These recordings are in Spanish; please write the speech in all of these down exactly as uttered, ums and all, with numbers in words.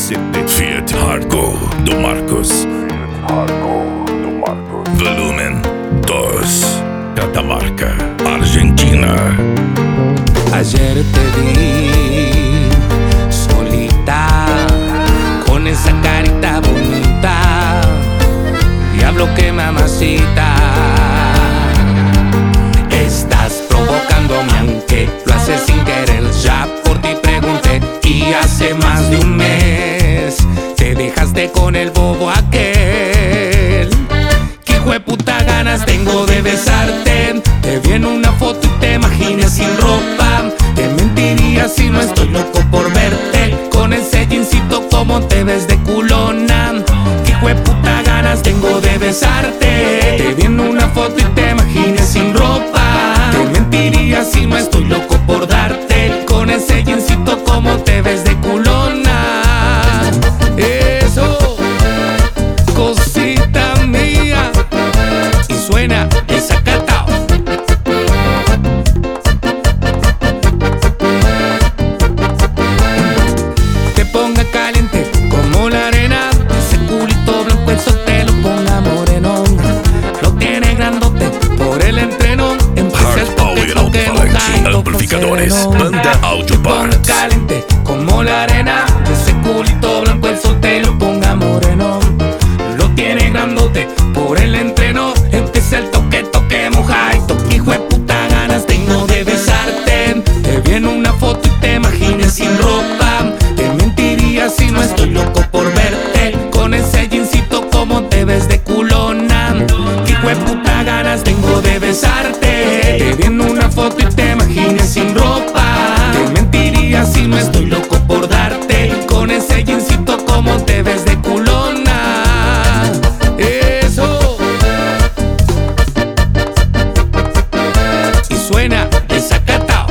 Sydney. Fiat Harco do Marcos. Volumen dos. Catamarca, Argentina. Ayer te vi solita, con esa carita bonita. Diablo que mamacita, estás provocándome aunque lo haces sin querer. Ya por ti pregunté y hace más de un mes te dejaste con el bobo aquel. Que hijo de puta ganas tengo de besarte. Te vi en una foto y te imaginé sin ropa. Te mentiría si no estoy loco por verte con ese jeansito como te ves de culona. Que hijo de puta ganas tengo de besarte. Te vi en una foto y te imaginé sin ropa. Te mentiría si no estoy loco por darte con ese jeansito como te ves de culona. Eso, cosita mía. Y suena desacatao. Te ponga caliente como la arena. Ese culito blanco eso te lo ponga moreno. Lo tiene grandote por el entreno. Empieza el toque, toque, mojando Amplificadores, Banda Audio ponga Parts. caliente como la arena. Ese culito blanco el sol te lo ponga moreno. Lo tiene grandote por el entreno. Empieza el toque, toque, mojadito. Hijo de puta ganas tengo de besarte. Te vi en una foto y te imaginé sin ropa. Te mentiría si no estoy loco por verte con ese jeansito como te ves de culona. Hijo de puta ganas tengo de besarte. Te vi en una foto y te imaginé sin ropa. Te mentiría si no estoy loco por darte con ese jeansito como te ves de culona. Eso. Y suena desacatao.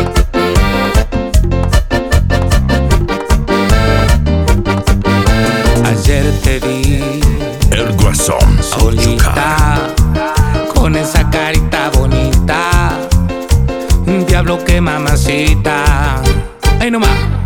Ayer te vi El Guasón, solita, con esa carita bonita. Diablo que mamacita. Ay, no más.